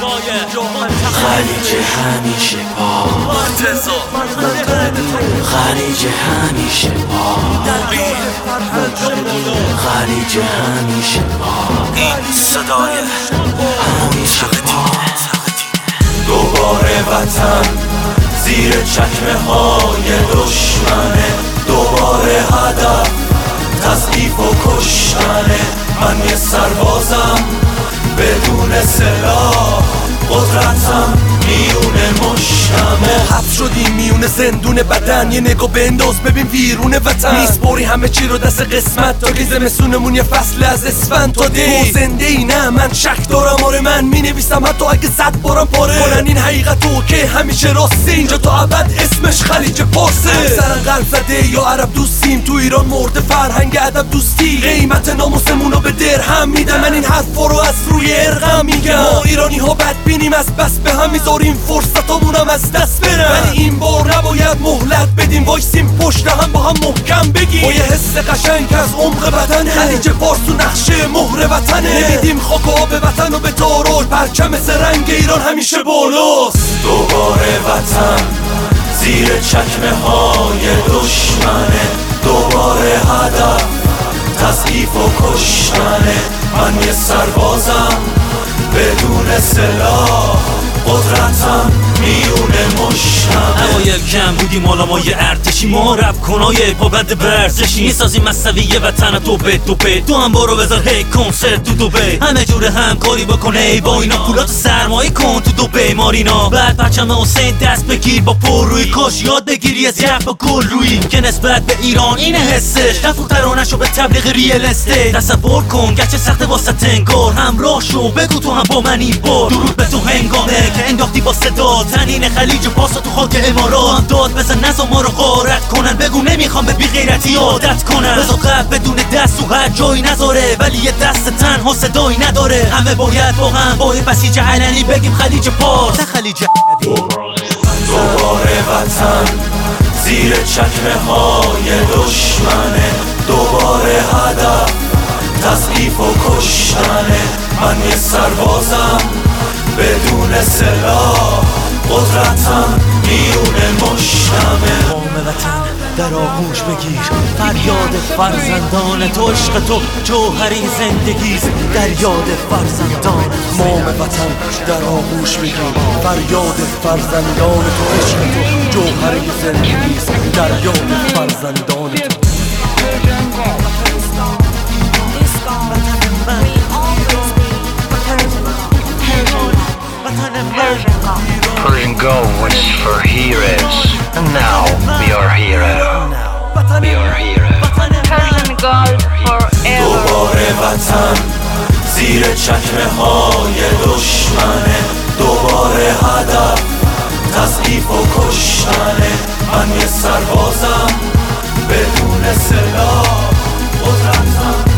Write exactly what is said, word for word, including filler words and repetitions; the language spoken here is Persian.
خلیج همیشه پا خلیج همیشه پا خلیج همیشه پا این صدای همیشه پا دوباره وطن زیر چکمه های دشمنه، دوباره هدف تضعیف و کشتنه. من یه سربازم بدون سلاح، قدرتم میونه مشتمه. ما حبس شدیم میونه زندون بدن، یه نگاه بنداز ببین ویرون وطن. میسپاری همه چی رو دست قسمت تا که زمستونمون یه فصل از اسفند تا دی. تو زنده ای نه من شک دارم، آره من مینویسم حتی اگه صد بارم پاره کنن این حقیقتو که همیشه راسته. اینجا تا ابد اسمش خلیج پارسه. اکثرا قلب زده یا عرب دوستیم، تو ایران مرده فرهنگ ادب دوستی. قیمت ناموسمونو به درهم میدم، من این حرفا رو از روی ارقم میگم. ما ایرانی ها بدبینیم از بس به هم میذاریم فرصتامونم از دست برن، ولی این بار نباید مهلت بدیم، وایسیم پشت هم با هم محکم بگیم. با یه حس قشنگ از عمق بدنه، خلیج پارس و نقشه مهر وطنه. نمیدیم خاک و آب وطن و به تاراج، پرچم سرنگ ایران همیشه بالاست. دوباره وطن زیر چکمه های دشمنه، دوباره هدف تضعیف و کشتنه. من یه سربازم بدون سلاح، قدرتم میونه مشتمه. اوایل کم بودیم حالا ما یه ارتشی، ما رپ کنای پابند برزشی. میسازیم مصنوی وطن دو به دو به دو هم برو بذار هی کنسرت تو دوبه. همه جور همکاری بکنه ای با اینا، پولات سرمایه کن تو دوبه مارینا. بعد پرچم حسین دست بگیر با پر روی کاش یاد بگیری از یخ و گل روی که نسبت به ایران اینه حسش. نفوق ترانه‌شو به تبلیغ ریل استیت تصور کن گرچه سخت واسه تنگار. همراه شو بگو تو هم با من این بار درود به تو هنگامه که انداختی با صدا تنین خلیج پارس تو خاک امارات. داد بزن نزا ما رو غارت کنن، بگو نمیخوام به بی غیرتی عادت کنن. بزا قلب بدون دست و هر جایی نذاره، ولی یه دست تنها صدایی نداره. همه باید با هم با این بسیج علنی بگیم خلیج پارس نه خلیج. دوباره وطن زیر چکمه های دشمنه، دوباره هدف تضعیف و کشتنه. من یه سربازم بدون سلاح، قدرتم میونه مشتمه. قوم وطن در آغوش بگیر فریاد فرزندان تو، عشق تو جوهری زندگیست در یاد فرزندان. مام وطن در آغوش بگیر فریاد فرزندان تو، عشق تو جوهری زندگیست در یاد فرزندان تو. Persian Gulf was for heroes, and now we are heroes. We are heroes. Persian Gulf forever. دوباره وطن زیر چکمه های دشمنه، دوباره هدف تضعیف و کشتنه. من یه سربازم بدون سلاح، قدرتم